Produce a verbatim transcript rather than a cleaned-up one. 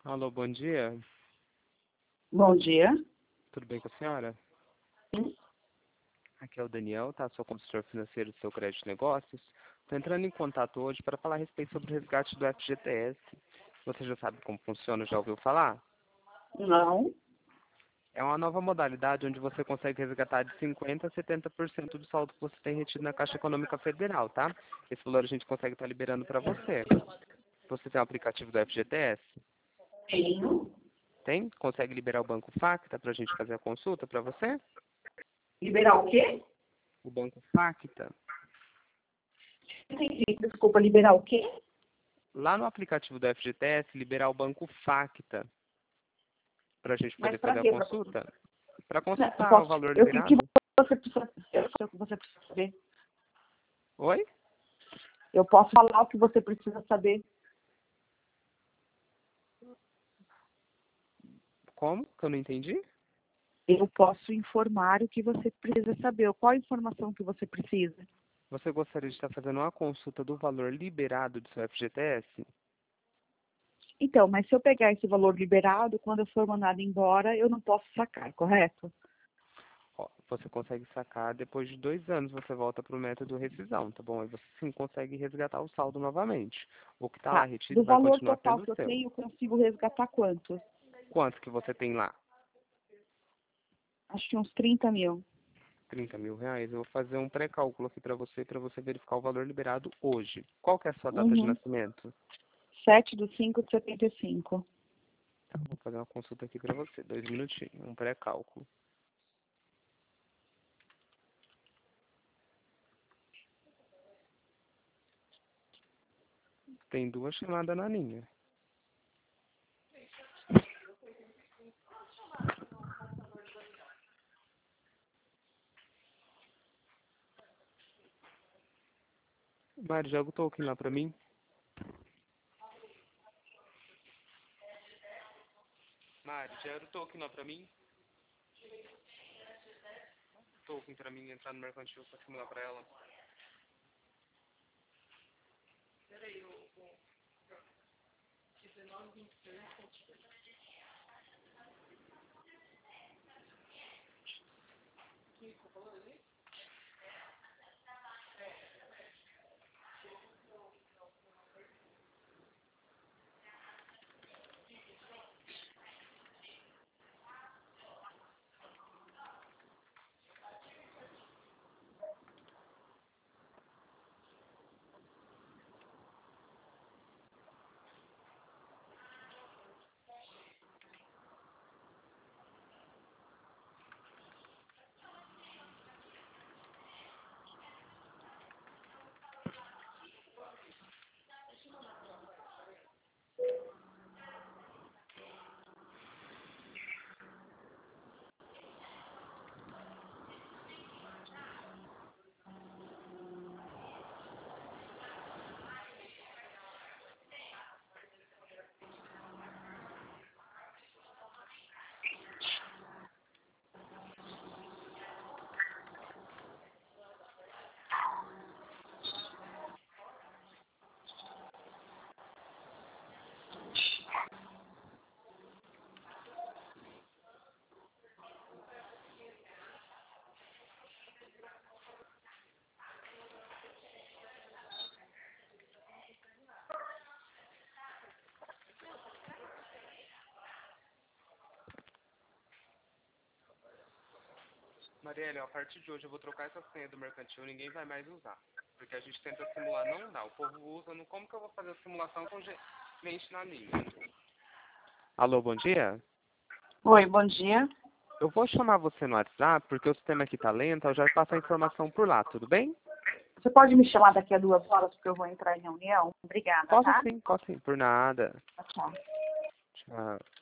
Alô, bom dia. Bom dia. Tudo bem com a senhora? Sim. Aqui é o Daniel, tá? Sou consultor financeiro do seu Crédito Negócios. Estou entrando em contato hoje para falar a respeito sobre o resgate do F G T S. Você já sabe como funciona, já ouviu falar? Não. É uma nova modalidade onde você consegue resgatar de cinquenta por cento a setenta por cento do saldo que você tem retido na Caixa Econômica Federal, tá? Esse valor a gente consegue estar liberando para você. Você tem o aplicativo do F G T S? Tenho. Tem? Consegue liberar o Banco Facta para a gente fazer a consulta para você? Liberar o quê? O Banco Facta. Entendi. Desculpa, liberar o quê? Lá no aplicativo do F G T S, liberar o Banco Facta para a gente Mas poder para fazer a quê? Pra... consulta. Para Não, eu consultar o posso... valor Eu, o que liberado. você precisa... Eu sei o que você precisa saber. Oi? Eu posso falar o que você precisa saber. Como? Que eu não entendi? Eu posso informar o que você precisa saber. Qual a informação que você precisa? Você gostaria de estar fazendo uma consulta do valor liberado do seu F G T S? Então, mas se eu pegar esse valor liberado, quando eu for mandado embora, eu não posso sacar, correto? Ó, você consegue sacar depois de dois anos, você volta para o método rescisão, tá bom? Aí você sim consegue resgatar o saldo novamente. O que está lá Tá. retido Do vai valor continuar total sendo que eu seu. tenho, eu consigo resgatar quanto? Quanto que você tem lá? Acho que uns trinta mil. trinta mil reais. Eu vou fazer um pré-cálculo aqui para você, para você verificar o valor liberado hoje. Qual que é a sua data de Uhum. nascimento? sete de cinco de setenta e cinco. Tá, vou fazer uma consulta aqui para você. Dois minutinhos, um pré-cálculo. Tem duas chamadas na linha. Mari, joga o token lá para mim. Mari, gera o token lá para mim. Token para mim entrar no mercantil para simular para ela. Marielle, ó, a partir de hoje eu vou trocar essa senha do mercantil, ninguém vai mais usar. Porque a gente tenta simular, não dá. O povo usa, no, como que eu vou fazer a simulação com gente na linha? Alô, bom dia? Oi, bom dia. Eu vou chamar você no WhatsApp, porque o sistema aqui tá lento, eu já passo a informação por lá, tudo bem? Você pode me chamar daqui a duas horas, porque eu vou entrar em reunião? Obrigada, Posso tá? sim, posso sim, por nada. Tchau. Tchau.